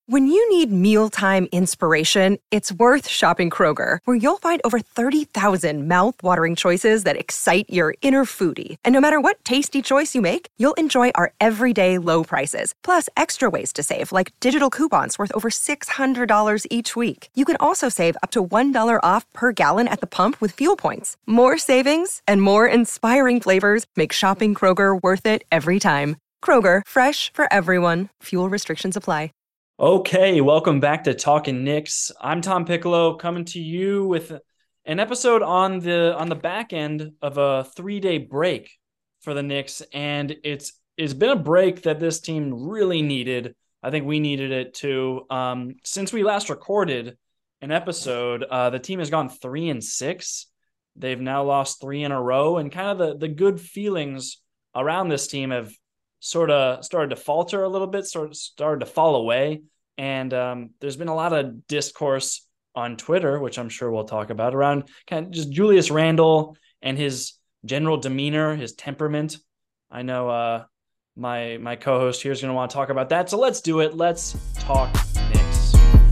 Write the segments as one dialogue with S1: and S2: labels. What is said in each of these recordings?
S1: When you need mealtime inspiration, it's worth shopping Kroger, where you'll find over 30,000 mouth-watering choices that excite your inner foodie. And no matter what tasty choice you make, you'll enjoy our everyday low prices, plus extra ways to save, like digital coupons worth over $600 each week. You can also save up to $1 off per gallon at the pump with fuel points. More savings and more inspiring flavors make shopping Kroger worth it every time. Kroger, fresh for everyone. Fuel restrictions apply.
S2: Okay, welcome back to Talking Knicks. I'm Tom Piccolo, coming to you with an episode on the back end of a 3-day break for the Knicks, and it's been a break that this team really needed. I think we needed it too. Since we last recorded an episode, the team has gone 3-6. They've now lost 3 in a row, and kind of the good feelings around this team have sort of started to falter a little bit, started to fall away. And there's been a lot of discourse on Twitter, which I'm sure we'll talk about, around kind of just Julius Randle and his general demeanor, his temperament. I know my co-host here is going to want to talk about that. So let's do it. Let's talk Knicks.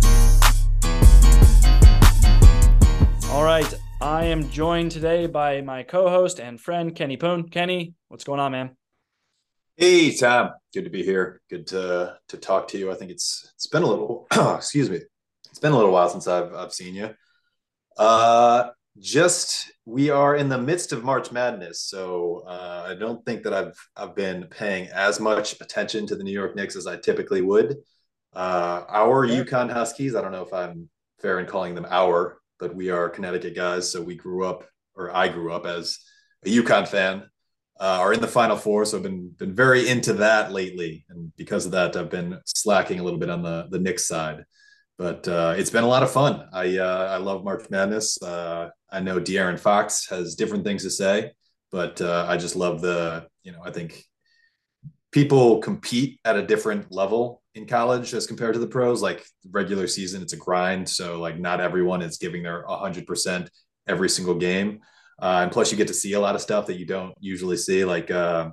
S2: All right. I am joined today by my co-host and friend, Kenny Poon. Kenny, what's going on, man?
S3: Hey, Tom. Good to be here. Good to talk to you. I think it's been a little excuse me. It's been a little while since I've seen you. We are in the midst of March Madness, so I don't think that I've been paying as much attention to the New York Knicks as I typically would. Our UConn Huskies, I don't know if I'm fair in calling them our, but we are Connecticut guys, so I grew up as a UConn fan. Are in the Final Four, so I've been very into that lately, and because of that, I've been slacking a little bit on the Knicks side. But it's been a lot of fun. I love March Madness. I know De'Aaron Fox has different things to say, but I just love I think people compete at a different level in college as compared to the pros. Like regular season, it's a grind, so like not everyone is giving their 100% every single game. And plus, you get to see a lot of stuff that you don't usually see, like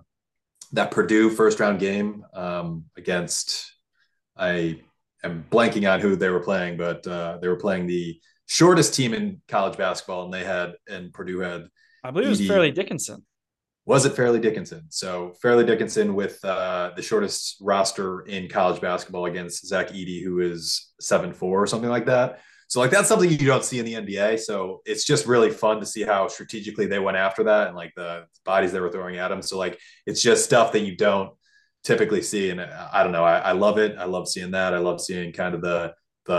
S3: that Purdue first round game against, I am blanking on who they were playing, but they were playing the shortest team in college basketball, and Purdue had,
S2: I believe it was Fairleigh Dickinson.
S3: Was it Fairleigh Dickinson? So Fairleigh Dickinson with the shortest roster in college basketball against Zach Edey, who is 7'4" or something like that. So like that's something you don't see in the NBA. So it's just really fun to see how strategically they went after that and like the bodies they were throwing at them. So like it's just stuff that you don't typically see. And I don't know. I love it. I love seeing that. I love seeing kind of the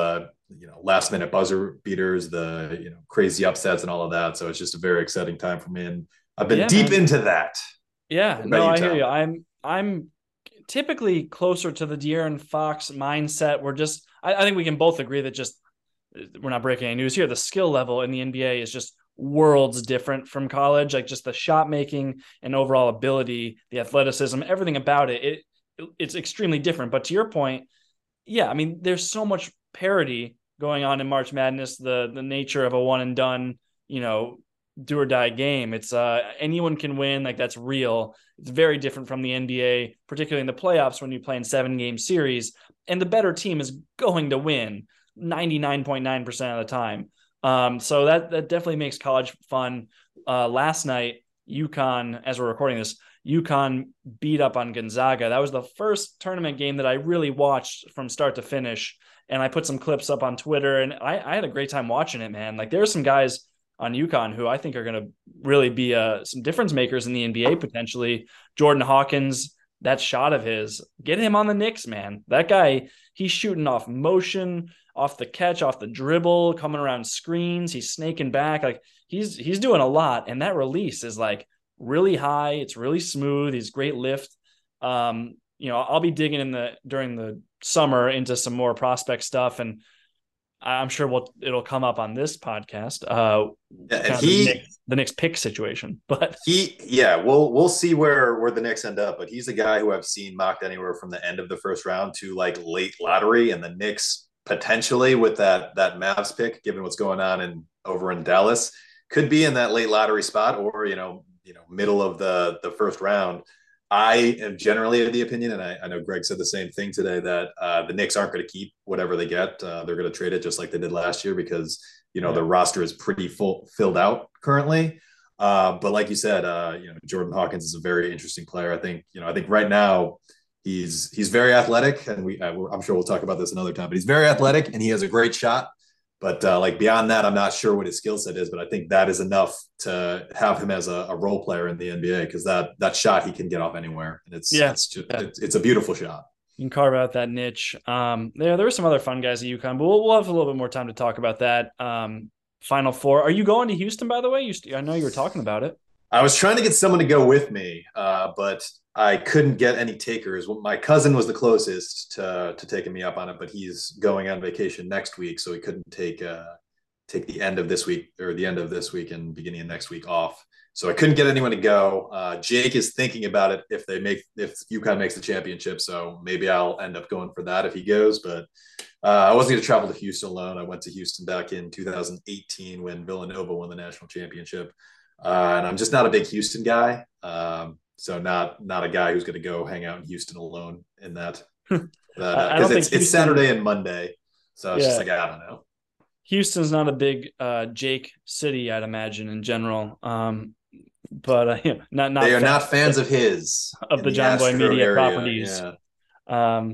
S3: last minute buzzer beaters, the crazy upsets and all of that. So it's just a very exciting time for me. And I've been deep into that.
S2: Yeah, no, I hear you. I'm typically closer to the De'Aaron Fox mindset. I think we can both agree that just we're not breaking any news here. The skill level in the NBA is just worlds different from college. Like just the shot making and overall ability, the athleticism, everything about it's extremely different. But to your point, yeah, I mean, there's so much parity going on in March Madness. The nature of a one and done, do or die game. It's anyone can win. Like that's real. It's very different from the NBA, particularly in the playoffs when you play in 7-game series, and the better team is going to win 99.9% of the time. So that definitely makes college fun. Last night, UConn, as we're recording this, UConn beat up on Gonzaga. That was the first tournament game that I really watched from start to finish. And I put some clips up on Twitter, and I had a great time watching it, man. Like there are some guys on UConn who I think are going to really be some difference makers in the NBA potentially. Jordan Hawkins, that shot of his, get him on the Knicks, man. That guy, he's shooting off motion, off the catch, off the dribble, coming around screens. He's snaking back. Like he's doing a lot. And that release is like really high. It's really smooth. He's great lift. I'll be digging during the summer into some more prospect stuff, and I'm sure it'll come up on this podcast. The Knicks pick situation, but
S3: we'll see where the Knicks end up. But he's a guy who I've seen mocked anywhere from the end of the first round to like late lottery, and the Knicks potentially with that Mavs pick, given what's going on over in Dallas, could be in that late lottery spot, or middle of the first round. I am generally of the opinion, and I know Greg said the same thing today, that the Knicks aren't going to keep whatever they get. They're going to trade it just like they did last year because, the roster is pretty filled out currently. But like you said, Jordan Hawkins is a very interesting player. I think right now he's very athletic, and I'm sure we'll talk about this another time. But he's very athletic, and he has a great shot. But like beyond that, I'm not sure what his skill set is, but I think that is enough to have him as a role player in the NBA, because that shot he can get off anywhere, and it's a beautiful shot.
S2: You can carve out that niche. There were some other fun guys at UConn, but we'll have a little bit more time to talk about that. Final Four. Are you going to Houston, by the way? I know you were talking about it.
S3: I was trying to get someone to go with me, but I couldn't get any takers. My cousin was the closest to taking me up on it, but he's going on vacation next week, so he couldn't take the end of this week or the end of this week and beginning of next week off. So I couldn't get anyone to go. Jake is thinking about it if UConn makes the championship, so maybe I'll end up going for that if he goes. But I wasn't going to travel to Houston alone. I went to Houston back in 2018 when Villanova won the national championship. And I'm just not a big Houston guy. So not a guy who's going to go hang out in Houston alone in that. Because it's Saturday and Monday. So it's just like, I don't know.
S2: Houston's not a big Jake city, I'd imagine, in general. But not
S3: they are not fans of his.
S2: Of the John Boy Media area, properties. Yeah.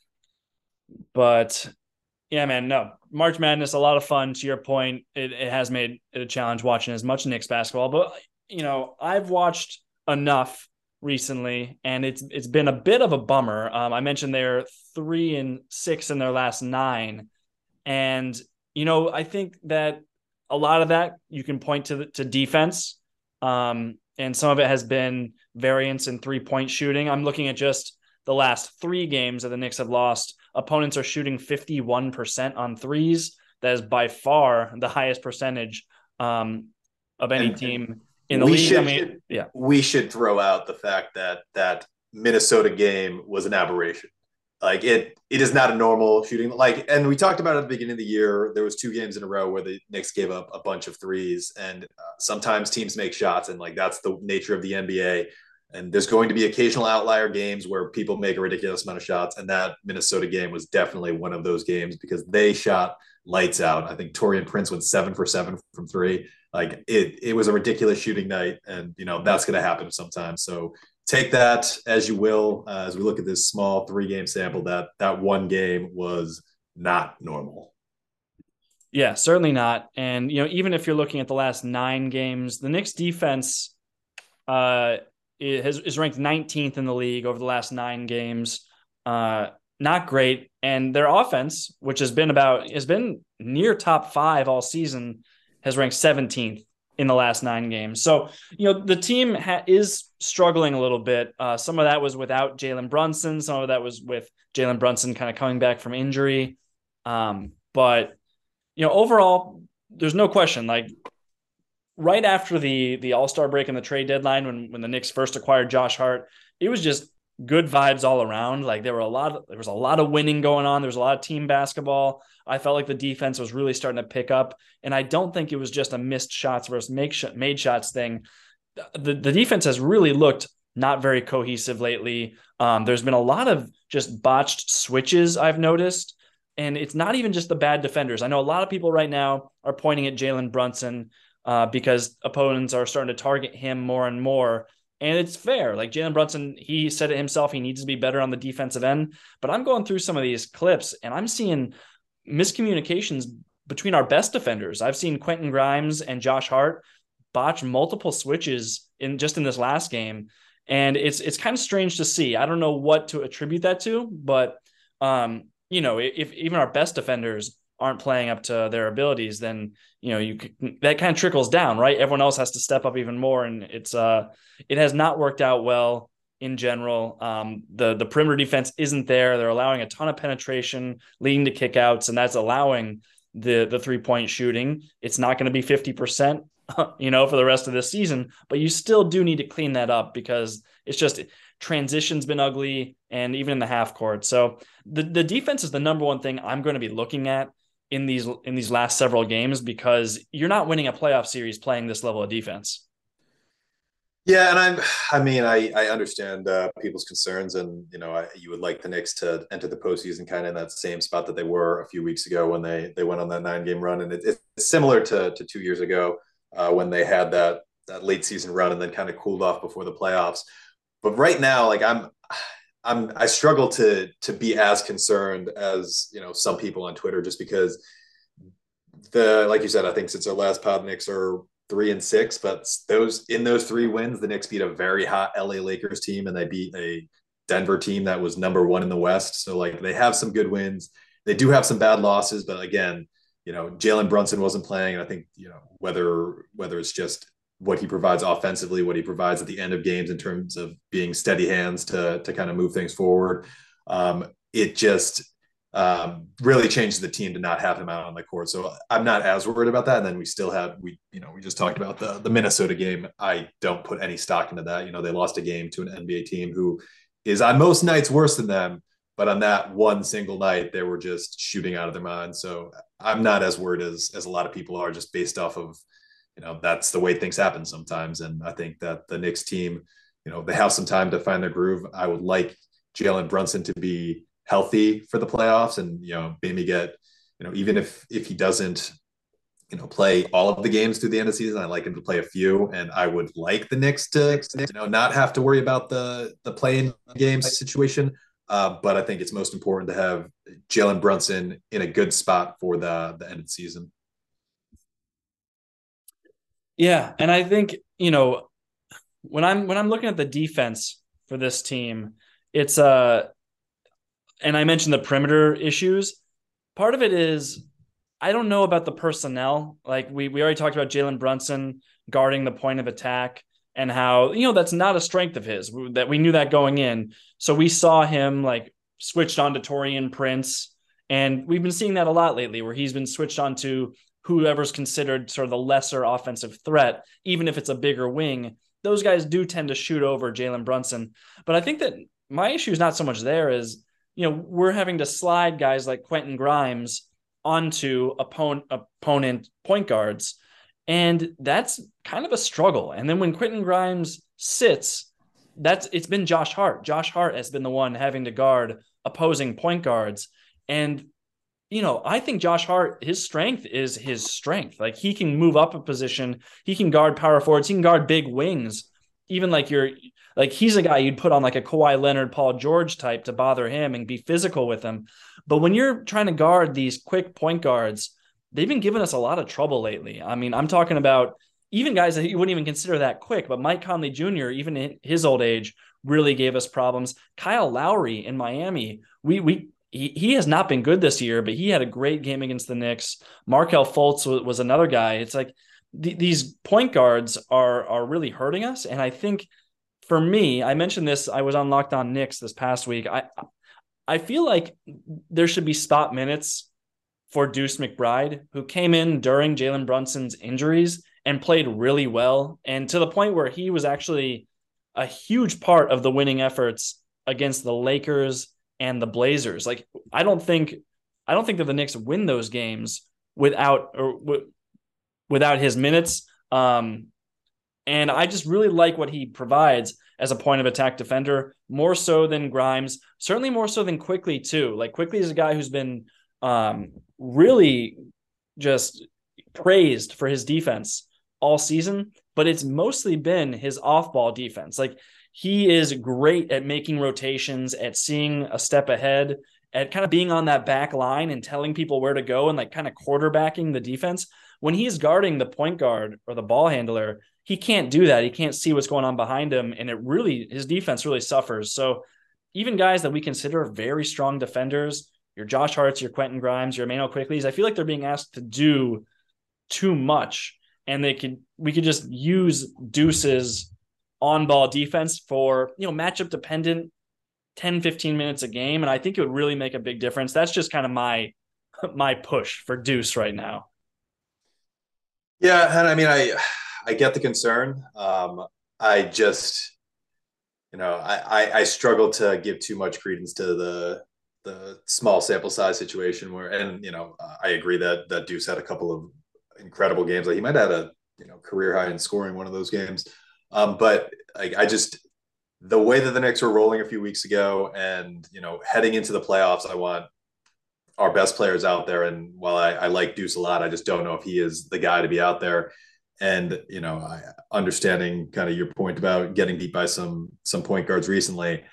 S2: But yeah, man, no. March Madness, a lot of fun. To your point, it has made it a challenge watching as much Knicks basketball. But, I've watched enough recently, and it's been a bit of a bummer. I mentioned they're 3-6 in their last 9. And, I think that a lot of that you can point to defense. And some of it has been variance in 3-point shooting. I'm looking at just the last 3 games that the Knicks have lost. Opponents are shooting 51% on threes. That is by far the highest percentage of any team in the league.
S3: We should throw out the fact that Minnesota game was an aberration. Like it is not a normal shooting. And we talked about it at the beginning of the year. There was 2 games in a row where the Knicks gave up a bunch of threes, and sometimes teams make shots, and that's the nature of the NBA. And there's going to be occasional outlier games where people make a ridiculous amount of shots. And that Minnesota game was definitely one of those games because they shot lights out. I think Taurean Prince went 7 for 7 from 3. It was a ridiculous shooting night. And, that's going to happen sometimes. So take that as you will, as we look at this small 3-game sample, that one game was not normal.
S2: Yeah, certainly not. And, even if you're looking at the last 9 games, the Knicks defense, is ranked 19th in the league over the last 9 games. Not great. And their offense, which has been near top 5 all season, has ranked 17th in the last 9 games. So, the team is struggling a little bit. Some of that was without Jalen Brunson. Some of that was with Jalen Brunson kind of coming back from injury. But, overall, there's no question, right after the All-Star break and the trade deadline, when the Knicks first acquired Josh Hart, it was just good vibes all around. There was a lot of winning going on. There was a lot of team basketball. I felt like the defense was really starting to pick up, and I don't think it was just a missed shots versus made shots thing. The defense has really looked not very cohesive lately. There's been a lot of just botched switches I've noticed, and it's not even just the bad defenders. I know a lot of people right now are pointing at Jalen Brunson because opponents are starting to target him more and more. And it's fair. Jalen Brunson, he said it himself, he needs to be better on the defensive end. But I'm going through some of these clips, and I'm seeing miscommunications between our best defenders. I've seen Quentin Grimes and Josh Hart botch multiple switches in this last game. And it's kind of strange to see. I don't know what to attribute that to, but if even our best defenders aren't playing up to their abilities, then that kind of trickles down, right? Everyone else has to step up even more, and it has not worked out well in general. The perimeter defense isn't there. They're allowing a ton of penetration, leading to kickouts, and that's allowing the 3-point shooting. It's not going to be 50%, for the rest of this season, but you still do need to clean that up because it's just transition's been ugly, and even in the half court. So the defense is the number one thing I'm going to be looking at in these last several games, because you're not winning a playoff series playing this level of defense.
S3: Yeah, and I understand people's concerns, and you would like the Knicks to enter the postseason kind of in that same spot that they were a few weeks ago when they went on that 9 game run, and it's similar to 2 years ago when they had that late season run and then kind of cooled off before the playoffs. But right now, like I struggle to be as concerned as some people on Twitter, just because like you said, I think since our last pod, Knicks are 3-6, but those 3 wins, the Knicks beat a very hot LA Lakers team and they beat a Denver team that was number 1 in the West. So like they have some good wins. They do have some bad losses, but again, Jalen Brunson wasn't playing. And I think, whether it's just what he provides offensively, what he provides at the end of games in terms of being steady hands to kind of move things forward. It just really changed the team to not have him out on the court. So I'm not as worried about that. And then we just talked about the Minnesota game. I don't put any stock into that. They lost a game to an NBA team who is on most nights worse than them. But on that one single night, they were just shooting out of their minds. So I'm not as worried as a lot of people are, just based off of, that's the way things happen sometimes. And I think that the Knicks team, they have some time to find their groove. I would like Jalen Brunson to be healthy for the playoffs and, maybe get, even if he doesn't, play all of the games through the end of the season, I like him to play a few. And I would like the Knicks to, not have to worry about the play-in games situation. But I think it's most important to have Jalen Brunson in a good spot for the end of the season.
S2: Yeah, and I think, when I'm looking at the defense for this team, it's and I mentioned the perimeter issues. Part of it is I don't know about the personnel. Like we already talked about Jalen Brunson guarding the point of attack and how, that's not a strength of his, that we knew that going in. So we saw him like switched on to Taurean Prince. And we've been seeing that a lot lately where he's been switched on to whoever's considered sort of the lesser offensive threat, even if it's a bigger wing. Those guys do tend to shoot over Jalen Brunson. But I think that my issue is not so much there as, we're having to slide guys like Quentin Grimes onto opponent point guards. And that's kind of a struggle. And then when Quentin Grimes sits, it's been Josh Hart. Josh Hart has been the one having to guard opposing point guards. And, I think Josh Hart, his strength is his strength. Like he can move up a position. He can guard power forwards. He can guard big wings. Even he's a guy you'd put on like a Kawhi Leonard, Paul George type to bother him and be physical with him. But when you're trying to guard these quick point guards, they've been giving us a lot of trouble lately. I mean, I'm talking about even guys that you wouldn't even consider that quick, but Mike Conley Jr., even in his old age, really gave us problems. Kyle Lowry in Miami, he has not been good this year, but he had a great game against the Knicks. Markelle Fultz was another guy. It's like these point guards are really hurting us. And I think for me, I mentioned this, I was on Locked On Knicks this past week. I feel like there should be spot minutes for Deuce McBride, who came in during Jalen Brunson's injuries and played really well. And to the point where he was actually a huge part of the winning efforts against the Lakers and the Blazers. Like, I don't think that the Knicks win those games without his minutes. And I just really like what he provides as a point of attack defender, more so than Grimes, certainly more so than Quickley too. Like Quickley is a guy who's been really just praised for his defense all season, but it's mostly been his off-ball defense. Like he is great at making rotations, at seeing a step ahead, at kind of being on that back line and telling people where to go and like kind of quarterbacking the defense. When he's guarding the point guard or the ball handler, he can't do that. He can't see what's going on behind him. And his defense really suffers. So even guys that we consider very strong defenders, your Josh Harts, your Quentin Grimes, your Immanuel Quickleys, I feel like they're being asked to do too much. And we could just use Deuce's on-ball defense for, matchup dependent 10, 15 minutes a game. And I think it would really make a big difference. That's just kind of my push for Deuce right now.
S3: Yeah. And I mean, I get the concern. I just, I struggle to give too much credence to the small sample size situation I agree that Deuce had a couple of incredible games. Like he might have had a career high in scoring one of those games. But like, the way that the Knicks were rolling a few weeks ago, and heading into the playoffs, I want our best players out there. And while I like Deuce a lot, I just don't know if he is the guy to be out there. And I understanding kind of your point about getting beat by some point guards recently.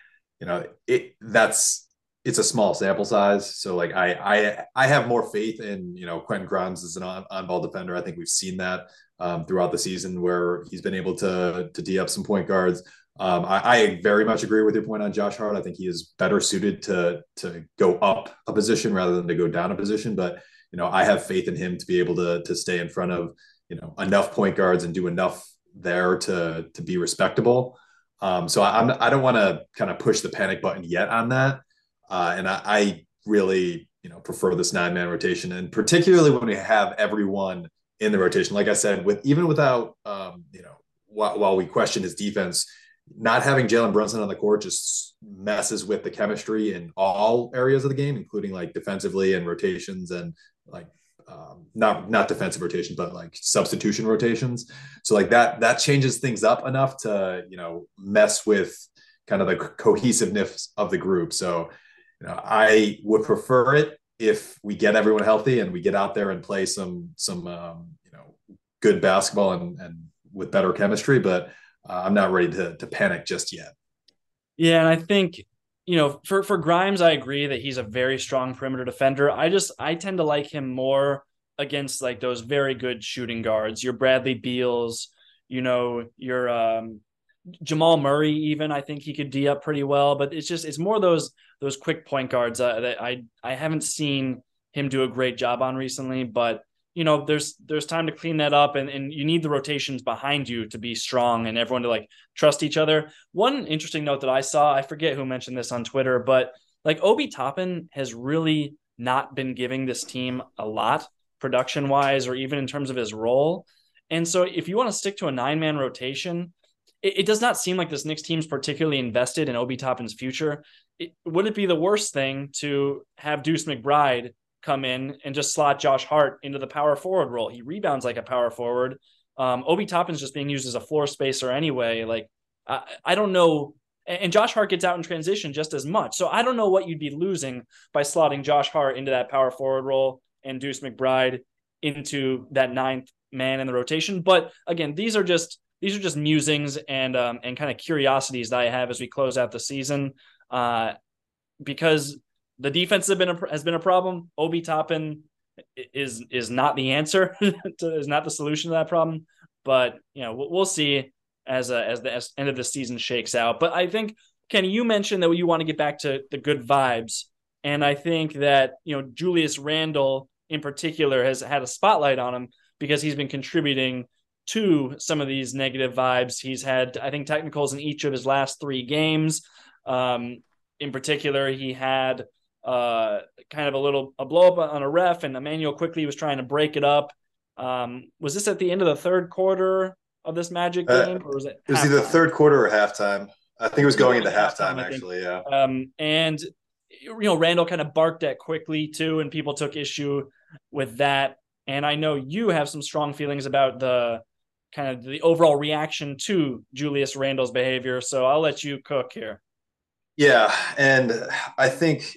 S3: It's a small sample size. So like I have more faith in Quentin Grimes as an on-ball defender. I think we've seen that throughout the season where he's been able to D up some point guards. I very much agree with your point on Josh Hart. I think he is better suited to go up a position rather than to go down a position. But I have faith in him to be able to stay in front of enough point guards and do enough there to be respectable. So I don't want to kind of push the panic button yet on that. And I really prefer this 9-man rotation, and particularly when we have everyone in the rotation. Like I said, without while we question his defense, not having Jalen Brunson on the court just messes with the chemistry in all areas of the game, including like defensively and rotations and like not defensive rotations, but like substitution rotations. So like that changes things up enough to mess with kind of the cohesiveness of the group. So I would prefer it if we get everyone healthy and we get out there and play some good basketball and with better chemistry, but I'm not ready to panic just yet.
S2: Yeah, and I think for Grimes, I agree that he's a very strong perimeter defender. I tend to like him more against like those very good shooting guards, your Bradley Beals, your Jamal Murray. Even I think he could D up pretty well, but it's more those quick point guards that I haven't seen him do a great job on recently. But there's time to clean that up, and you need the rotations behind you to be strong and everyone to like trust each other. One interesting note that I saw, I forget who mentioned this on Twitter, but like Obi Toppin has really not been giving this team a lot production wise, or even in terms of his role. And so if you want to stick to a 9-man rotation, it does not seem like this Knicks team's particularly invested in Obi Toppin's future. Would it be the worst thing to have Deuce McBride come in and just slot Josh Hart into the power forward role? He rebounds like a power forward. Obi Toppin's just being used as a floor spacer anyway. Like, I don't know. And Josh Hart gets out in transition just as much. So I don't know what you'd be losing by slotting Josh Hart into that power forward role and Deuce McBride into that 9th man in the rotation. But again, these are just musings and kind of curiosities that I have as we close out the season, because the defense has been a problem. Obi Toppin is not the answer, is not the solution to that problem. But we'll see as the end of the season shakes out. But I think, Kenny, you mentioned that you want to get back to the good vibes, and I think that Julius Randle in particular has had a spotlight on him because he's been contributing to some of these negative vibes. He's had, I think, technicals in each of his last 3 games. In particular, he had kind of a blow up on a ref, and Emmanuel Quickley was trying to break it up. Was this at the end of the third quarter of this Magic game, or was it?
S3: It was either third quarter or halftime. I think it was going into halftime actually. Yeah.
S2: And Randle kind of barked at Quickley too, and people took issue with that. And I know you have some strong feelings about the kind of the overall reaction to Julius Randle's behavior. So I'll let you cook here.
S3: Yeah. And I think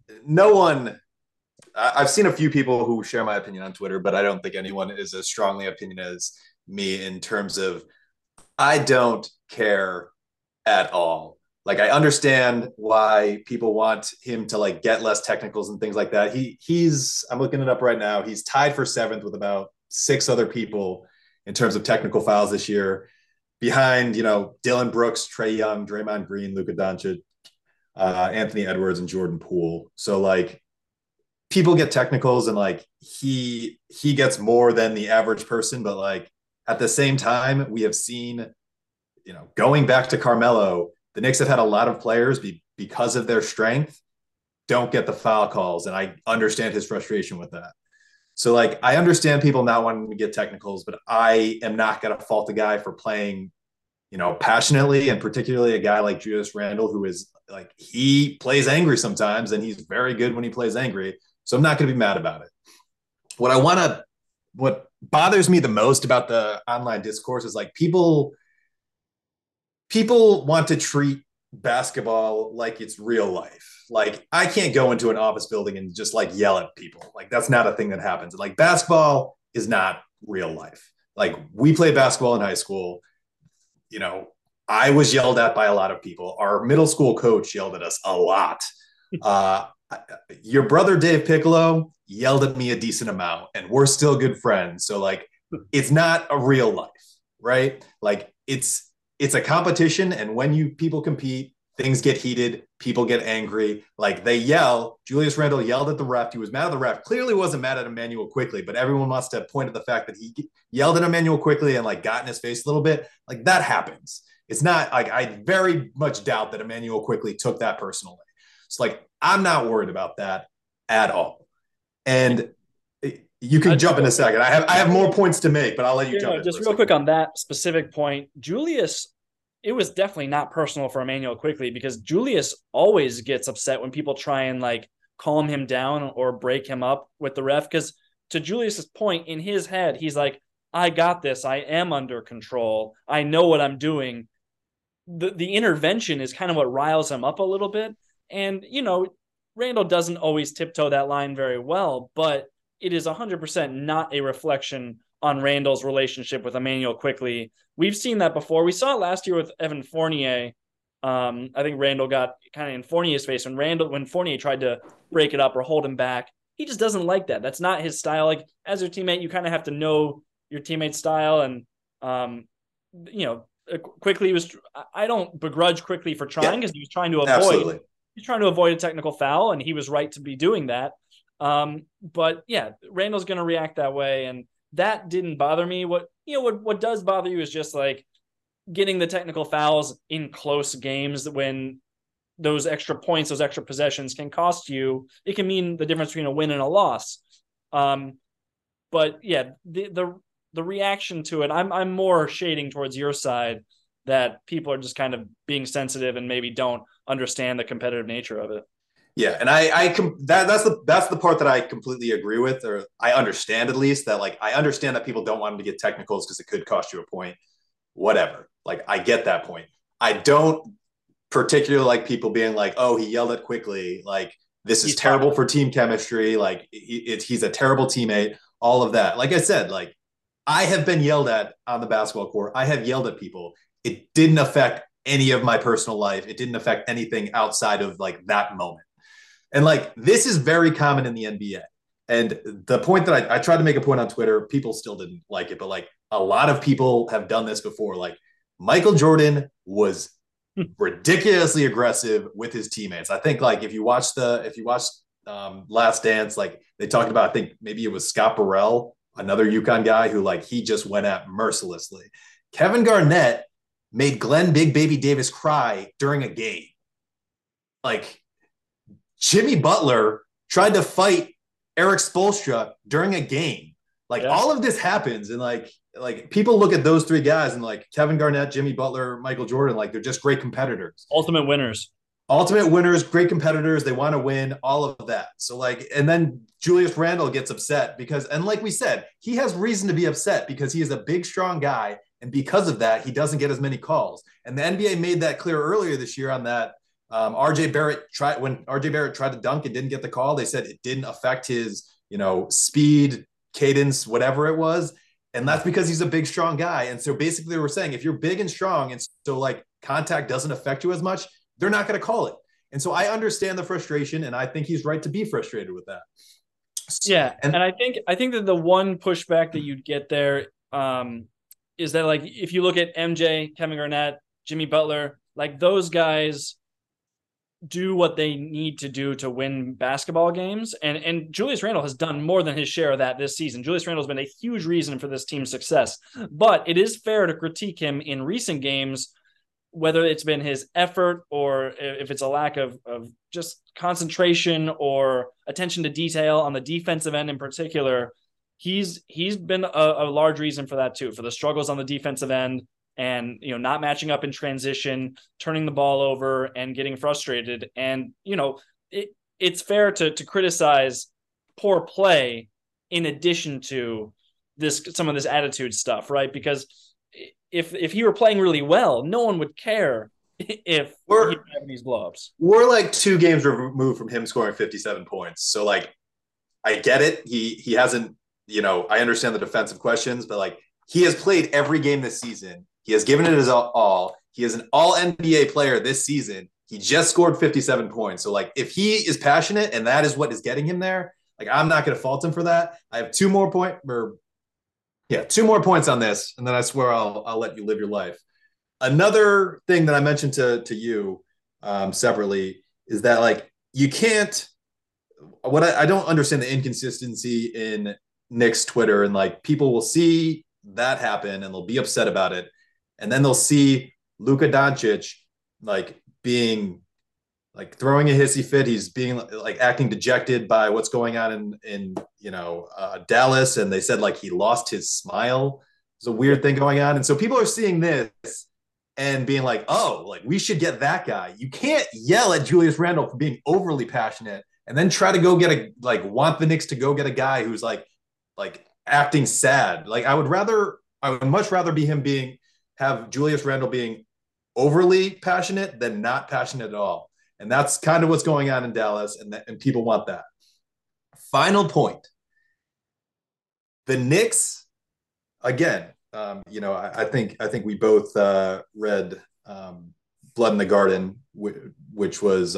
S3: I've seen a few people who share my opinion on Twitter, but I don't think anyone is as strongly opinion as me in terms of, I don't care at all. Like, I understand why people want him to like get less technicals and things like that. I'm looking it up right now. He's tied for 7th with about 6 other people in terms of technical fouls this year, behind, Dylan Brooks, Trae Young, Draymond Green, Luka Doncic, Anthony Edwards, and Jordan Poole. So like, people get technicals, and like he gets more than the average person, but like at the same time, we have seen, going back to Carmelo, the Knicks have had a lot of players because of their strength don't get the foul calls, and I understand his frustration with that. So like, I understand people not wanting to get technicals, but I am not going to fault the guy for playing, passionately, and particularly a guy like Julius Randle, who is like, he plays angry sometimes, and he's very good when he plays angry. So I'm not going to be mad about it. What bothers me the most about the online discourse is like, people people want to treat basketball like it's real life. Like I can't go into an office building and just like yell at people. Like that's not a thing that happens. Like basketball is not real life. Like we played basketball in high school. You know, I was yelled at by a lot of people. Our middle school coach yelled at us a lot. Uh, your brother Dave Piccolo yelled at me a decent amount, and we're still good friends. So like, it's not a real life, right? Like it's a competition, and when you people compete, things get heated, people get angry, like they yell. Julius Randle yelled at the ref. He was mad at the ref. Clearly wasn't mad at Immanuel Quickley, but everyone wants to point at the fact that he yelled at Immanuel Quickley and like got in his face a little bit. Like that happens. It's not like I very much doubt that Immanuel Quickley took that personally. It's like I'm not worried about that at all. And you can jump in a second. I have more points to make, but I'll let you jump in.
S2: Just real quick on that specific point, Julius, it was definitely not personal for Immanuel Quickley because Julius always gets upset when people try and like calm him down or break him up with the ref. Because to Julius's point, in his head, he's like, I got this. I am under control. I know what I'm doing. The intervention is kind of what riles him up a little bit. And, you know, Randle doesn't always tiptoe that line very well, but it is 100% not a reflection on Randle's relationship with Immanuel Quickley. We've seen that before. We saw it last year with Evan Fournier. I think Randle got kind of in Fournier's face when Fournier tried to break it up or hold him back. He just doesn't like that. That's not his style. Like as your teammate, you kind of have to know your teammate's style. And, you know, Quickley I don't begrudge Quickley for trying because he was trying to avoid a technical foul, and he was right to be doing that. But yeah, Randle's going to react that way. And that didn't bother me. What does bother you is just like getting the technical fouls in close games when those extra points, those extra possessions can cost you. It can mean the difference between a win and a loss. But yeah, the reaction to it, I'm more shading towards your side that people are just kind of being sensitive and maybe don't understand the competitive nature of it.
S3: Yeah, and that's the part that I completely agree with, or I understand at least that. Like, I understand that people don't want him to get technicals because it could cost you a point. Whatever. Like, I get that point. I don't particularly like people being like, "Oh, he yelled at Quickley. Like, this is terrible for team chemistry. Like, he's a terrible teammate." All of that. Like I said, like I have been yelled at on the basketball court. I have yelled at people. It didn't affect any of my personal life. It didn't affect anything outside of like that moment. And like, this is very common in the NBA. And the point that I tried to make a point on Twitter, people still didn't like it, but like a lot of people have done this before. Like Michael Jordan was ridiculously aggressive with his teammates. I think like if you watch Last Dance, like they talked about, I think maybe it was Scott Burrell, another UConn guy who like, he just went at mercilessly. Kevin Garnett made Glenn Big Baby Davis cry during a game. Like, Jimmy Butler tried to fight Eric Spoelstra during a game. Like all of this happens. And like people look at those three guys and like Kevin Garnett, Jimmy Butler, Michael Jordan, like they're just great competitors.
S2: Ultimate winners,
S3: great competitors. They want to win, all of that. So like, and then Julius Randle gets upset because, and like we said, he has reason to be upset because he is a big, strong guy. And because of that, he doesn't get as many calls. And the NBA made that clear earlier this year on that. When RJ Barrett tried to dunk and didn't get the call, they said it didn't affect his, speed, cadence, whatever it was. And that's because he's a big, strong guy. And so basically we're saying if you're big and strong and so like contact doesn't affect you as much, they're not going to call it. And so I understand the frustration, and I think he's right to be frustrated with that.
S2: Yeah. And I think that the one pushback that you'd get there is that like, if you look at MJ, Kevin Garnett, Jimmy Butler, like those guys do what they need to do to win basketball games. And Julius Randle has done more than his share of that this season. Julius Randle has been a huge reason for this team's success, but it is fair to critique him in recent games, whether it's been his effort or if it's a lack of just concentration or attention to detail on the defensive end in particular. He's been a large reason for that too, for the struggles on the defensive end. And, not matching up in transition, turning the ball over and getting frustrated. And, it's fair to criticize poor play in addition to some of this attitude stuff, right? Because if he were playing really well, no one would care if he had these blowups.
S3: We're like 2 games removed from him scoring 57 points. So like, I get it. He hasn't, I understand the defensive questions, but like, he has played every game this season. He has given it his all. He is an all NBA player this season. He just scored 57 points. So like, if he is passionate and that is what is getting him there, like, I'm not going to fault him for that. I have 2 more points on this, and then I swear I'll let you live your life. Another thing that I mentioned to you separately is that like, you can't. What I don't understand the inconsistency in Nick's Twitter, and like, people will see that happen and they'll be upset about it, and then they'll see Luka Doncic like being like throwing a hissy fit. He's being like acting dejected by what's going on in Dallas, and they said like he lost his smile. There's a weird thing going on, and so people are seeing this and being like, oh, like, we should get that guy. You can't yell at Julius Randle for being overly passionate and then try to go get want the Knicks to go get a guy who's like acting sad. Like, I would much rather have Julius Randle being overly passionate than not passionate at all. And that's kind of what's going on in Dallas, and people want that. Final point. The Knicks, again, I think we both read Blood in the Garden, which was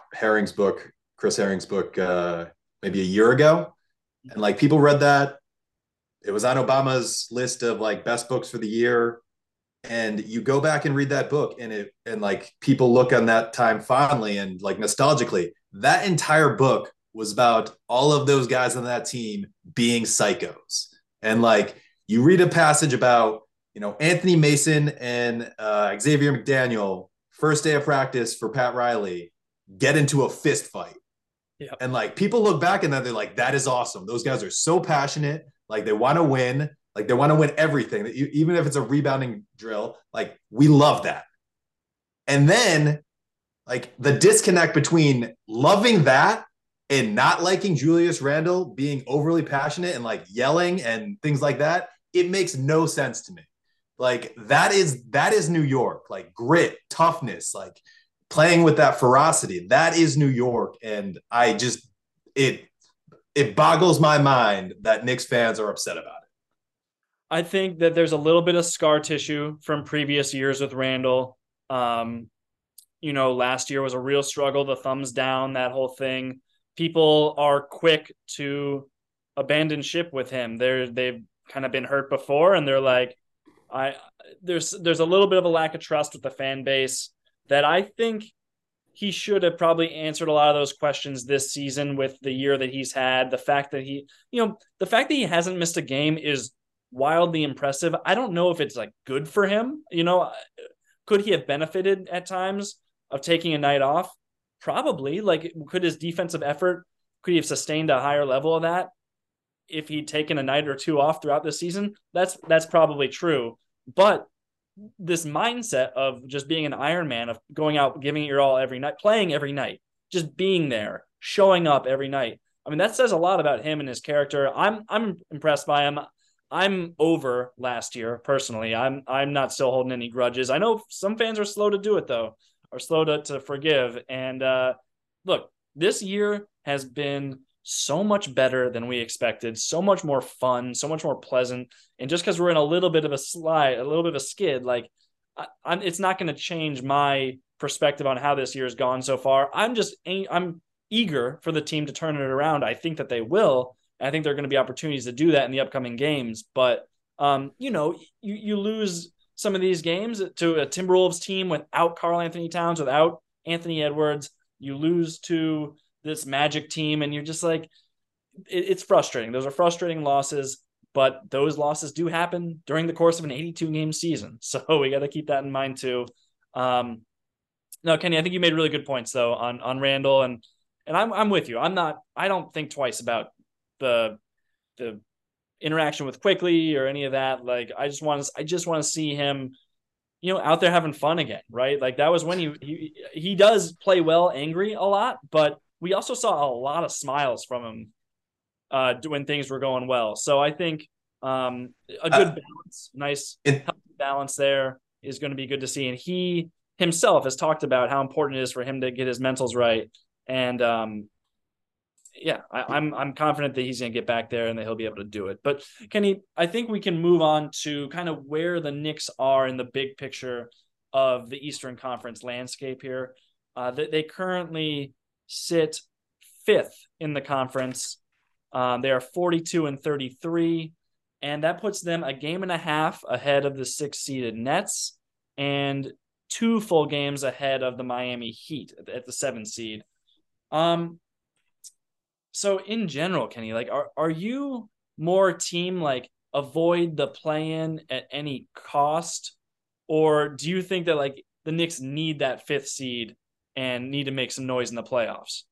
S3: Chris Herring's book, maybe a year ago. And like, people read that. It was on Obama's list of like best books for the year. And you go back and read that book, and like, people look on that time fondly and like nostalgically. That entire book was about all of those guys on that team being psychos. And like, you read a passage about, Anthony Mason and Xavier McDaniel, first day of practice for Pat Riley, get into a fist fight. Yep. And like, people look back and then they're like, that is awesome. Those guys are so passionate. Like, they want to win. Like, they want to win everything, even if it's a rebounding drill. Like, we love that. And then like, the disconnect between loving that and not liking Julius Randle being overly passionate and like yelling and things like that, it makes no sense to me. Like, that is New York, like grit, toughness, like playing with that ferocity. That is New York. And it boggles my mind that Knicks fans are upset about it.
S2: I think that there's a little bit of scar tissue from previous years with Randle. Last year was a real struggle, the thumbs down, that whole thing. People are quick to abandon ship with him. They've kind of been hurt before, and they're like, there's a little bit of a lack of trust with the fan base that I think he should have probably answered a lot of those questions this season with the year that he's had. The fact that he hasn't missed a game is wildly impressive. I don't know if it's like good for him. Could he have benefited at times of taking a night off? Probably. Like, could his defensive effort, could he have sustained a higher level of that if he'd taken a night or 2 off throughout the season? That's probably true. But this mindset of just being an Iron Man, of going out, giving it your all every night, playing every night, just being there, showing up every night. I mean, that says a lot about him and his character. I'm impressed by him. I'm over last year personally. I'm not still holding any grudges. I know some fans are slow to do it though, are slow to forgive. And look, this year has been so much better than we expected, so much more fun, so much more pleasant. And just because we're in a little bit of a slide, a little bit of a skid, like it's not going to change my perspective on how this year has gone so far. I'm eager for the team to turn it around. I think that they will. I think there are going to be opportunities to do that in the upcoming games. But, you lose some of these games to a Timberwolves team without Karl-Anthony Towns, without Anthony Edwards. You lose to this Magic team, and you're just like, it's frustrating. Those are frustrating losses, but those losses do happen during the course of an 82-game season. So we got to keep that in mind too. No, Kenny, I think you made really good points though on Randle, and I'm with you. I don't think twice about the interaction with Quickley or any of that. Like, I just want to see him, out there having fun again, right? Like, that was when he does play well, angry a lot, but we also saw a lot of smiles from him when things were going well. So I think a good balance, nice healthy balance there is going to be good to see. And he himself has talked about how important it is for him to get his mentals right. And I'm confident that he's going to get back there and that he'll be able to do it. But Kenny, I think we can move on to kind of where the Knicks are in the big picture of the Eastern Conference landscape here. They currently sit 5th in the conference. They are 42-33, and that puts them a game and a half ahead of the 6th-seeded Nets and 2 full games ahead of the Miami Heat at the 7th seed. So in general, Kenny, like, are you more team like avoid the play-in at any cost, or do you think that like the Knicks need that 5th seed and need to make some noise in the playoffs?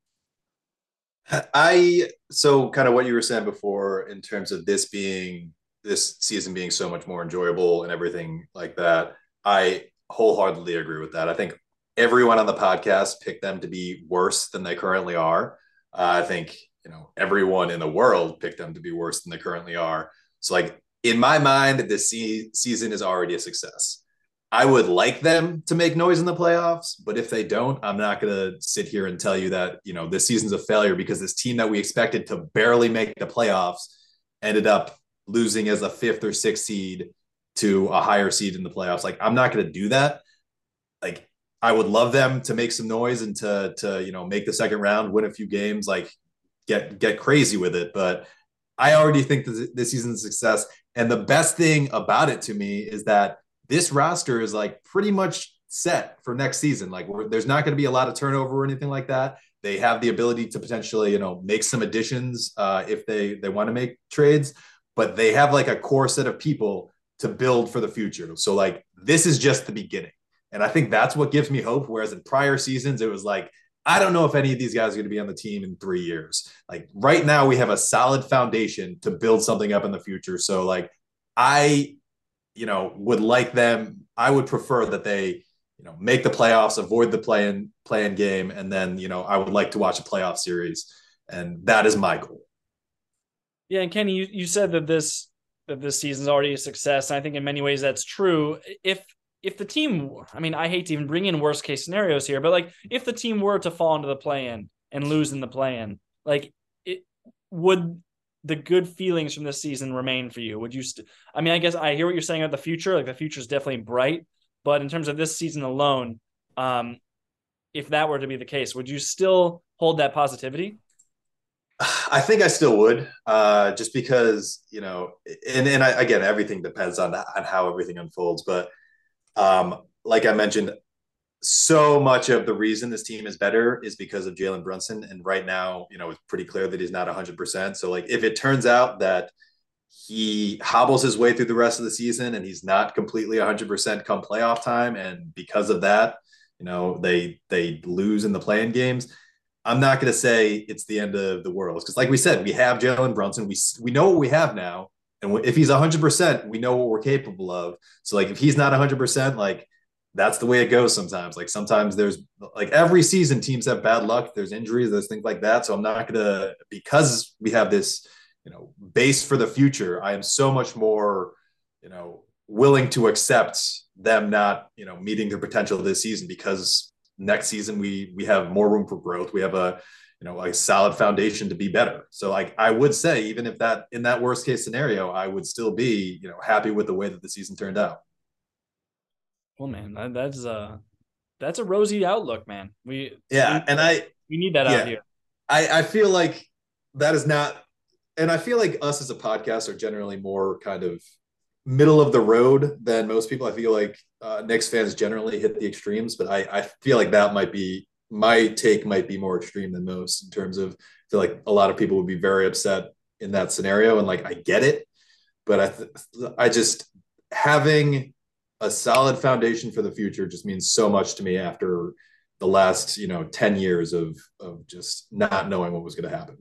S3: So kind of what you were saying before in terms of this season being so much more enjoyable and everything like that, I wholeheartedly agree with that. I think everyone on the podcast picked them to be worse than they currently are. I think, everyone in the world picked them to be worse than they currently are. So like in my mind, this season is already a success. I would like them to make noise in the playoffs, but if they don't, I'm not going to sit here and tell you that, this season's a failure because this team that we expected to barely make the playoffs ended up losing as a 5th or 6th seed to a higher seed in the playoffs. Like, I'm not going to do that. Like, I would love them to make some noise and to make the second round, win a few games, like get crazy with it. But I already think this season's a success. And the best thing about it to me is that this roster is like pretty much set for next season. Like there's not going to be a lot of turnover or anything like that. They have the ability to potentially, make some additions if they want to make trades, but they have like a core set of people to build for the future. So like, this is just the beginning. And I think that's what gives me hope. Whereas in prior seasons, it was like, I don't know if any of these guys are going to be on the team in 3 years. Like right now we have a solid foundation to build something up in the future. So like, I would like them. I would prefer that they, make the playoffs, avoid the play-in game. And then, I would like to watch a playoff series. And that is my goal.
S2: Yeah. And Kenny, you said that this season's already a success. And I think in many ways that's true. If the team, I mean, I hate to even bring in worst case scenarios here, but like if the team were to fall into the play-in and lose in the play-in, like would the good feelings from this season remain for you? Would you I guess I hear what you're saying about the future. Like the future is definitely bright, but in terms of this season alone, if that were to be the case, would you still hold that positivity?
S3: I think I still would, just because, again, everything depends on how everything unfolds. But like I mentioned, so much of the reason this team is better is because of Jalen Brunson. And right now, it's pretty clear that he's not 100%. So like, if it turns out that he hobbles his way through the rest of the season and he's not completely 100% come playoff time, and because of that, they lose in the play-in games, I'm not going to say it's the end of the world. Because like we said, we have Jalen Brunson. We know what we have now. And if he's 100%, we know what we're capable of. So like, if he's not 100%, like that's the way it goes sometimes. Like sometimes there's like every season teams have bad luck. There's injuries, there's things like that. So I'm not going to, because we have this, base for the future, I am so much more, willing to accept them not, meeting their potential this season, because next season we have more room for growth. We have a solid foundation to be better. So like, I would say, even if that in that worst case scenario, I would still be, happy with the way that the season turned out.
S2: Well, man, that's a rosy outlook, man. We need that out here.
S3: I feel like that is not, and I feel like us as a podcast are generally more kind of middle of the road than most people. I feel like Knicks fans generally hit the extremes, but I feel like that might be, my take might be more extreme than most in terms of, I feel like a lot of people would be very upset in that scenario. And like, I get it, but I just, having a solid foundation for the future just means so much to me after the last, 10 years of just not knowing what was going to happen.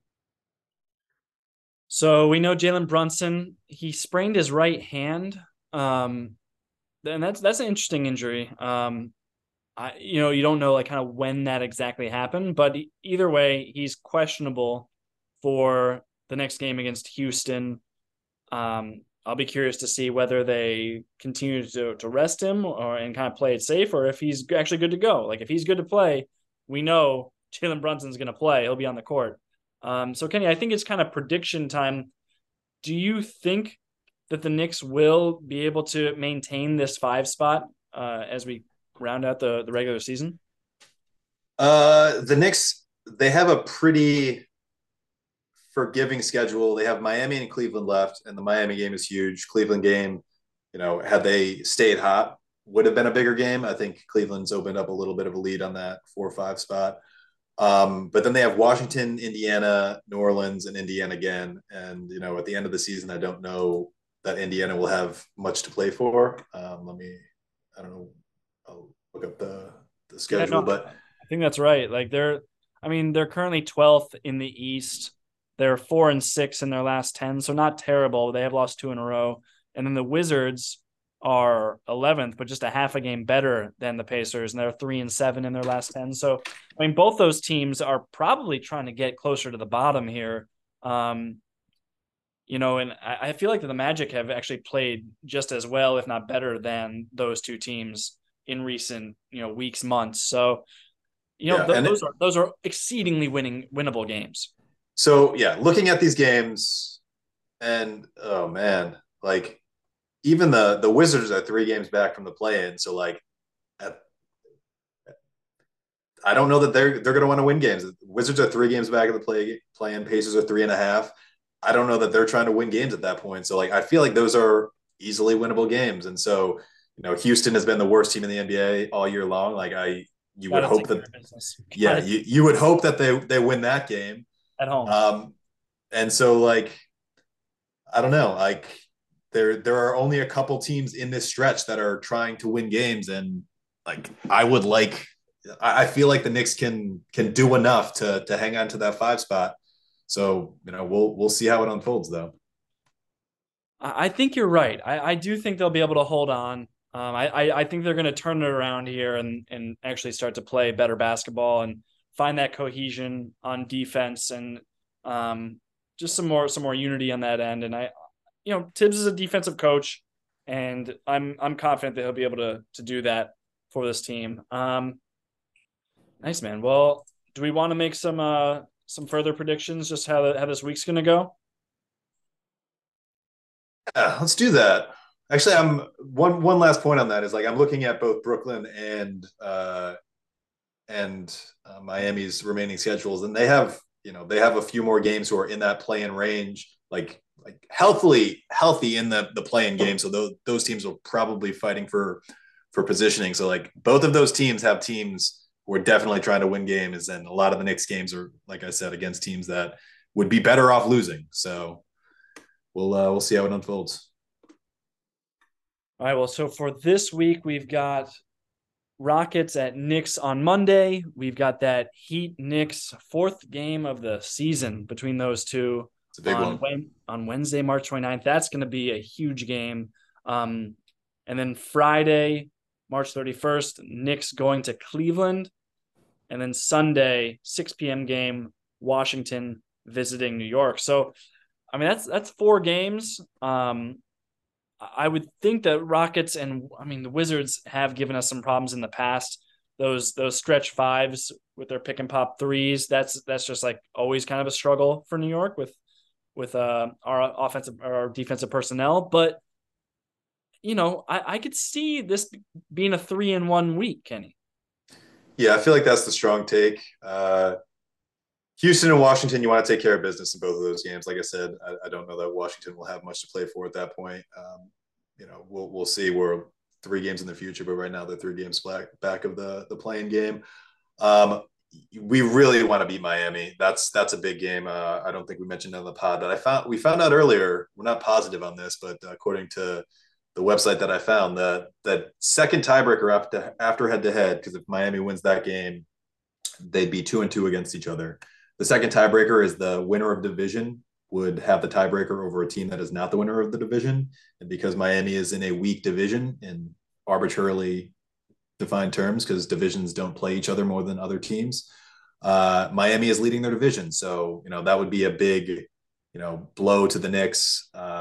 S2: So we know Jalen Brunson, he sprained his right hand. And that's an interesting injury. You don't know like kind of when that exactly happened, but either way, he's questionable for the next game against Houston. I'll be curious to see whether they continue to rest him and kind of play it safe, or if he's actually good to go. Like if he's good to play, we know Jalen Brunson's going to play. He'll be on the court. So Kenny, I think it's kind of prediction time. Do you think that the Knicks will be able to maintain this 5 spot as we round out the regular season?
S3: The Knicks, they have a pretty forgiving schedule. They have Miami and Cleveland left, and the Miami game is huge. Cleveland game, had they stayed hot, would have been a bigger game. I think Cleveland's opened up a little bit of a lead on that 4 or 5 spot. But then they have Washington, Indiana, New Orleans, and Indiana again. And, at the end of the season, I don't know that Indiana will have much to play for. I don't know. I'll look up the schedule, but
S2: I think that's right. Like they're currently 12th in the East. They're 4-6 in their last 10, so not terrible. They have lost 2 in a row. And then the Wizards are 11th, but just a half a game better than the Pacers, and they're 3-7 in their last 10. So, both those teams are probably trying to get closer to the bottom here. And I feel like the Magic have actually played just as well, if not better, than those two teams in recent, weeks, months. So, those are exceedingly winnable games.
S3: So, looking at these games, and oh man, like even the Wizards are 3 games back from the play-in. So, I don't know that they're going to want to win games. The Wizards are 3 games back of the play-in. Pacers are 3.5. I don't know that they're trying to win games at that point. So, I feel like those are easily winnable games. And so, Houston has been the worst team in the NBA all year long. You would hope that, you would hope that they win that game
S2: at home.
S3: And so I don't know, there are only a couple teams in this stretch that are trying to win games. And I feel like the Knicks can do enough to hang on to that 5 spot. So, we'll see how it unfolds though.
S2: I think you're right. I do think they'll be able to hold on. I think they're going to turn it around here and actually start to play better basketball and find that cohesion on defense and just some more unity on that end. And Tibbs is a defensive coach, and I'm confident that he'll be able to do that for this team. Nice, man. Well, do we want to make some further predictions, just how this week's going to go?
S3: Yeah, let's do that. Actually, I'm one last point on that is I'm looking at both Brooklyn and Miami's remaining schedules, and they have a few more games who are in that play-in range, like healthy in the play-in game. So those teams are probably fighting for positioning. So both of those teams have teams who are definitely trying to win games, and a lot of the Knicks games are, like I said, against teams that would be better off losing. So we'll see how it unfolds.
S2: All right, well, so for this week, we've got Rockets at Knicks on Monday. We've got that Heat-Knicks 4th game of the season between those two.
S3: It's a big one.
S2: On Wednesday, March 29th. That's going to be a huge game. And then Friday, March 31st, Knicks going to Cleveland. And then Sunday, 6 p.m. game, Washington visiting New York. So, that's 4 games. I would think that Rockets and the Wizards have given us some problems in the past. Those stretch 5s with their pick and pop 3s. That's just always kind of a struggle for New York with our offensive or our defensive personnel. But I could see this being a 3-1 week, Kenny.
S3: Yeah, I feel like that's the strong take. Houston and Washington, you want to take care of business in both of those games. Like I said, I don't know that Washington will have much to play for at that point. We'll see. We're 3 games in the future, but right now they're 3 games back of the play-in game. We really want to beat Miami. That's a big game. I don't think we mentioned on the pod that we found out earlier. We're not positive on this, but according to the website that I found, that second tiebreaker after head-to-head, because if Miami wins that game, they'd be 2-2 against each other. The second tiebreaker is the winner of division would have the tiebreaker over a team that is not the winner of the division. And because Miami is in a weak division in arbitrarily defined terms, because divisions don't play each other more than other teams, Miami is leading their division. So, that would be a big, blow to the Knicks.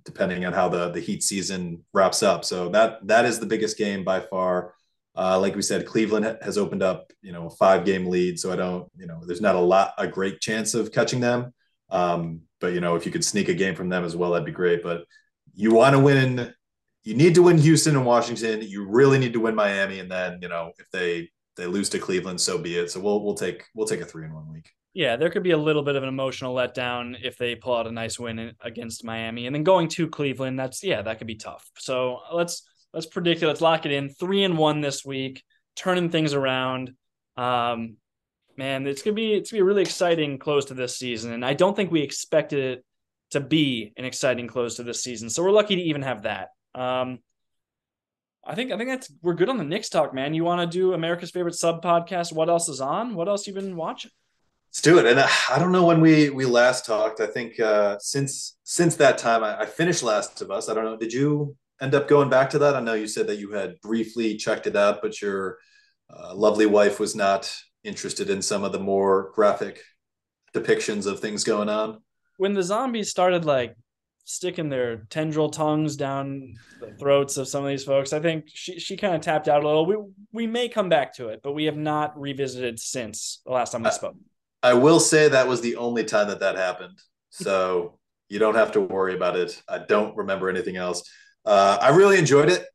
S3: depending on how the Heat season wraps up. So that is the biggest game by far. Like we said, Cleveland has opened up, a 5-game lead. So I don't, there's not a great chance of catching them. But if you could sneak a game from them as well, that'd be great. But you want to win. You need to win Houston and Washington. You really need to win Miami. And then, if they lose to Cleveland, so be it. So we'll take a 3-1 week.
S2: Yeah, there could be a little bit of an emotional letdown if they pull out a nice win against Miami. And then going to Cleveland, that could be tough. So let's predict it. Let's lock it in. 3-1 this week, turning things around. Man, it's gonna be a really exciting close to this season, and I don't think we expected it to be an exciting close to this season. So we're lucky to even have that. I think we're good on the Knicks talk, man. You want to do America's favorite sub podcast? What else is on? What else you been watching?
S3: Let's do it. And I don't know when we last talked. I think since that time, I finished Last of Us. I don't know. Did you end up going back to that? I know you said that you had briefly checked it out, but your lovely wife was not interested in some of the more graphic depictions of things going on.
S2: When the zombies started sticking their tendril tongues down the throats of some of these folks, I think she kind of tapped out a little. We may come back to it, but we have not revisited since the last time we spoke.
S3: I will say that was the only time that happened. So you don't have to worry about it. I don't remember anything else. I really enjoyed it.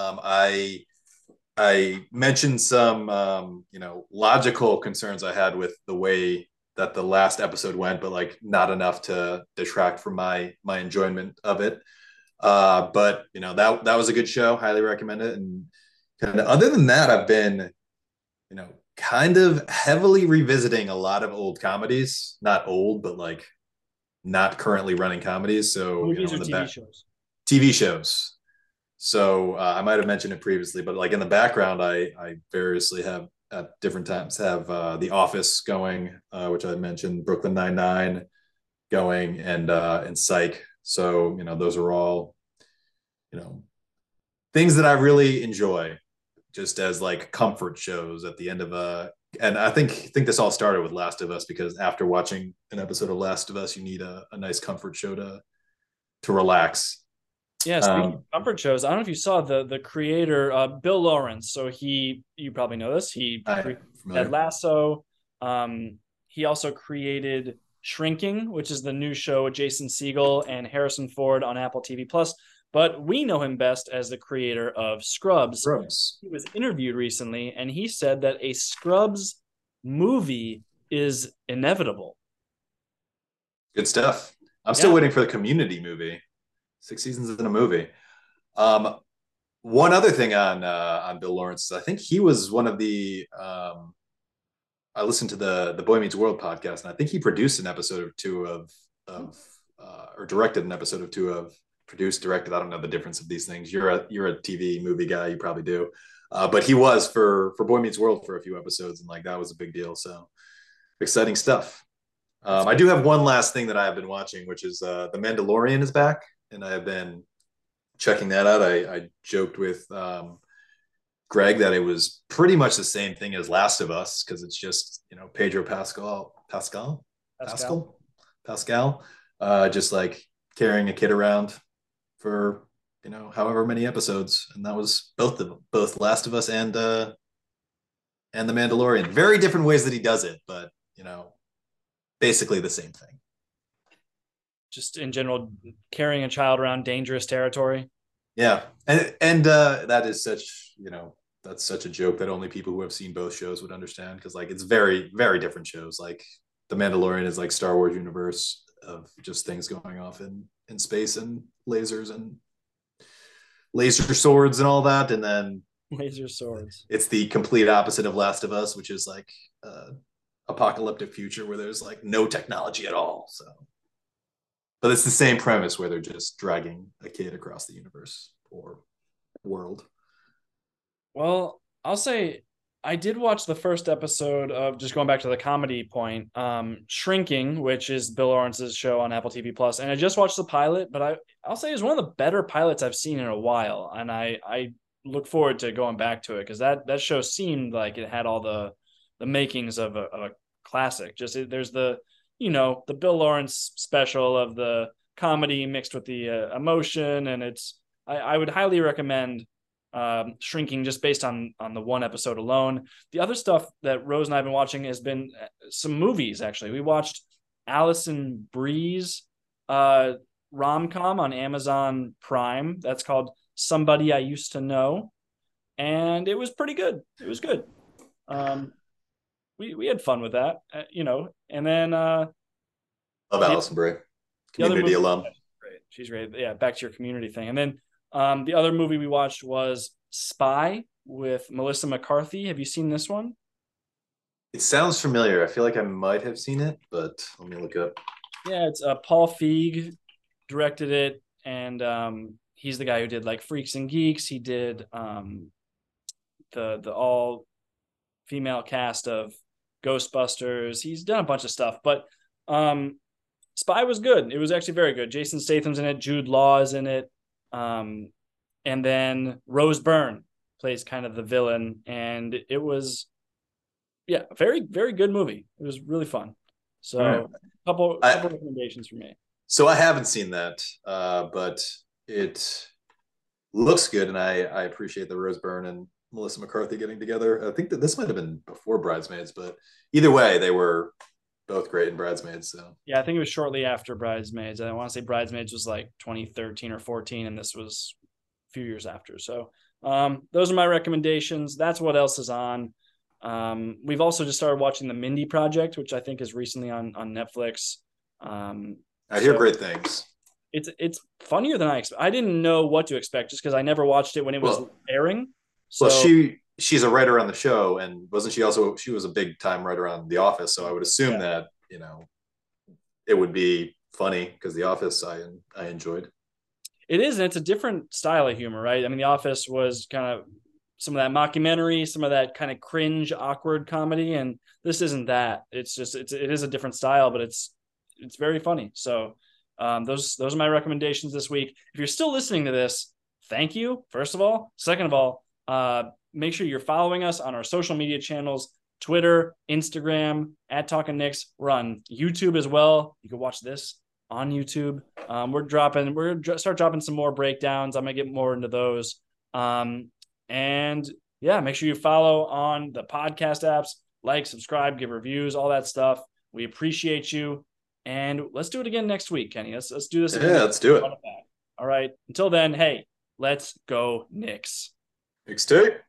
S3: I mentioned some, logical concerns I had with the way that the last episode went, but not enough to detract from my enjoyment of it. But that was a good show. Highly recommend it. And kind of other than that, I've been, kind of heavily revisiting a lot of old comedies. Not old, but not currently running comedies. So
S2: movies or TV shows.
S3: TV shows. So I might have mentioned it previously, but in the background, I variously have at different times have The Office going, which I mentioned, Brooklyn Nine-Nine going, and Psych. So those are all things that I really enjoy, just as comfort shows at the end of and I think this all started with Last of Us, because after watching an episode of Last of Us, you need a nice comfort show to relax.
S2: Yeah, speaking of comfort shows, I don't know if you saw the creator, Bill Lawrence. So you probably know this. He created Ted Lasso. He also created Shrinking, which is the new show with Jason Segel and Harrison Ford on Apple TV Plus. But we know him best as the creator of Scrubs. He was interviewed recently, and he said that a Scrubs movie is inevitable.
S3: Good stuff. I'm still waiting for the Community movie. 6 seasons in a movie. One other thing on Bill Lawrence is I think he was one of the. I listened to the Boy Meets World podcast, and I think he produced an episode or two or directed an episode or two of. Produced, directed. I don't know the difference of these things. You're a TV movie guy. You probably do. But he was for Boy Meets World for a few episodes, and that was a big deal. So exciting stuff. I do have one last thing that I have been watching, which is The Mandalorian is back, and I have been checking that out. I joked with Greg that it was pretty much the same thing as Last of Us, because it's just Pedro Pascal, just carrying a kid around for however many episodes, and that was both Last of Us and The Mandalorian. Very different ways that he does it, but basically the same thing.
S2: Just in general, carrying a child around dangerous territory.
S3: Yeah, and that is such that's such a joke that only people who have seen both shows would understand, because it's very, very different shows. The Mandalorian is Star Wars universe of just things going off in space and lasers and laser swords and all that, and then
S2: laser swords.
S3: It's the complete opposite of Last of Us, which is apocalyptic future where there's no technology at all. So, but it's the same premise where they're just dragging a kid across the universe or world.
S2: Well, I'll say I did watch the first episode of, just going back to the comedy point, Shrinking, which is Bill Lawrence's show on Apple TV Plus, and I just watched the pilot, but I'll say it's one of the better pilots I've seen in a while, and I look forward to going back to it, because that show seemed like it had all the makings of a classic. Just there's the Bill Lawrence special of the comedy mixed with the emotion, and I would highly recommend Shrinking just based on the one episode alone. The other stuff that Rose and I have been watching has been some movies. Actually, we watched Alison Brie's rom-com on Amazon Prime. That's called Somebody I Used to Know, and it was pretty good. It was good. We had fun with that, and then
S3: love Alison Brie, Community alum.
S2: Great. She's great. Yeah, back to your Community thing. And then the other movie we watched was Spy with Melissa McCarthy. Have you seen this one?
S3: It sounds familiar. I feel like I might have seen it, but let me look it up.
S2: Yeah, it's Paul Feig directed it, and he's the guy who did like Freaks and Geeks. He did the all female cast of Ghostbusters. He's done a bunch of stuff, but Spy was good. It was actually very good. Jason Statham's in it. Jude Law is in it. And then Rose Byrne plays kind of the villain, and it was, very, very good movie. It was really fun. So a couple recommendations for me.
S3: So I haven't seen that, but it looks good, and I appreciate the Rose Byrne and Melissa McCarthy getting together. I think that this might have been before Bridesmaids, but either way, they were both great in Bridesmaids. So
S2: yeah, I think it was shortly after Bridesmaids. I want to say Bridesmaids was like 2013 or 14, and this was a few years after. So those are my recommendations. That's what else is on. We've also just started watching The Mindy Project, which I think is recently on Netflix.
S3: I hear great things.
S2: It's funnier than I expected. I didn't know what to expect just because I never watched it when it was airing. So
S3: she's a writer on the show, and she was a big time writer on The Office. So I would assume that, it would be funny because The Office I enjoyed.
S2: It is, and it's a different style of humor, right? I mean, The Office was kind of some of that mockumentary, some of that kind of cringe, awkward comedy, and this isn't that. It's just it is a different style, but it's very funny. So those are my recommendations this week. If you're still listening to this, thank you, first of all. Second of all, make sure you're following us on our social media channels, Twitter, Instagram, @TalkinKnicks. We're on YouTube as well. You can watch this on YouTube. We're going to start dropping some more breakdowns. I'm going to get more into those. And yeah, make sure you follow on the podcast apps, like, subscribe, give reviews, all that stuff. We appreciate you. And let's do it again next week, Kenny. Let's do this again.
S3: Yeah, let's do it.
S2: All right. Until then, hey, let's go Knicks.
S3: Knicks 2.